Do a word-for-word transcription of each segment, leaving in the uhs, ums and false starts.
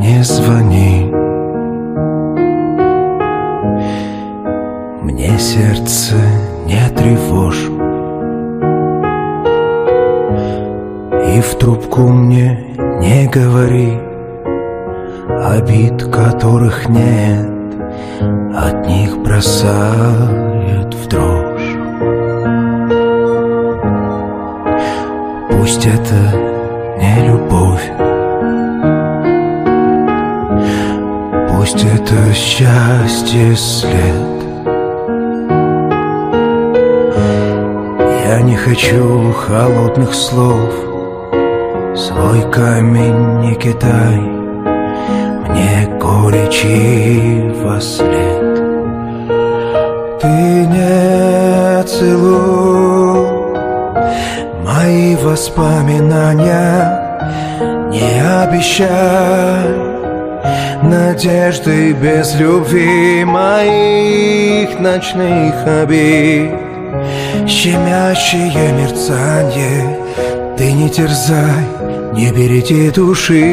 не звони. Мне сердце не тревожь, и в трубку мне не говори обид, которых нет, от них бросает в дрожь. Пусть это не любовь, пусть это счастье след. Я не хочу холодных слов, свой камень не кидай мне горечи во след. Ты не целуй мои воспоминания, не обещай надежды без любви моих ночных обид. Щемящее мерцанье, ты не терзай, не берите души.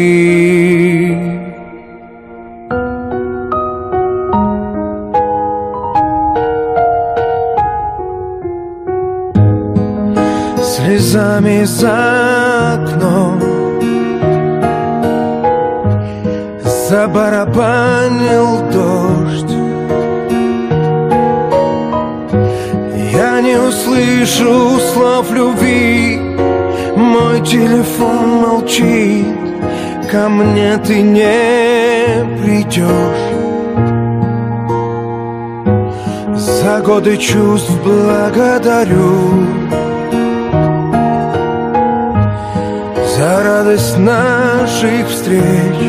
Слезами за окном забарабанил дождь. Я не услышу слов любви, мой телефон молчит, ко мне ты не придешь. За годы чувств благодарю, за радость наших встреч.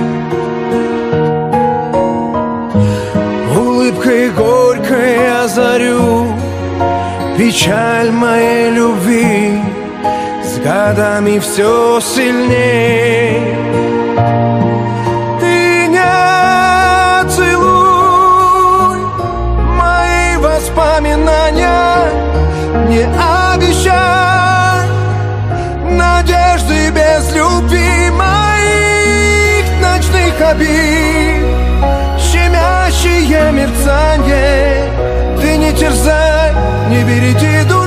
Улыбкой горькой озарю печаль моей любви, с годами все сильней. Ты не целуй мои воспоминания, не обещай надежды без любви моих ночных обид. Щемящее мерцанье, ты не терзай, не берите дух.